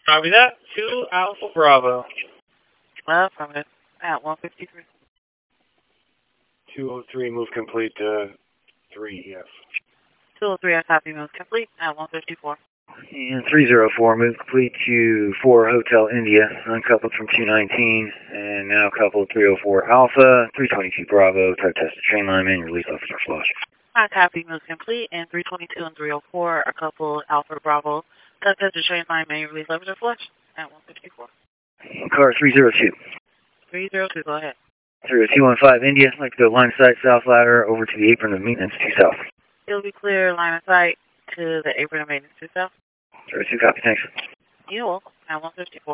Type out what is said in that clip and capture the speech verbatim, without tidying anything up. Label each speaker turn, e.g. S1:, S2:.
S1: Copy that. two Alpha Bravo.
S2: Well, affirmative. At one fifty-three.
S3: two oh three, move complete to three, yes.
S2: two oh three, I copy, move complete. At one fifty-four.
S4: And three oh four, move complete to four Hotel India, uncoupled from two nineteen, and now coupled three oh four Alpha, three twenty-two Bravo, type test the chain line, and release officer flush.
S2: I copy, move complete, and three twenty-two and three oh four are coupled Alpha Bravo, type test the chain line, main release officer flush. At one fifty-four.
S4: Car three oh two.
S2: three oh two, go ahead.
S4: three oh two one five India, I'd like to go line of sight south ladder over to the apron of maintenance to south.
S2: It'll be clear line of sight to the apron of maintenance to south.
S4: three oh two, copy, thanks.
S2: You're welcome. At one fifty-four.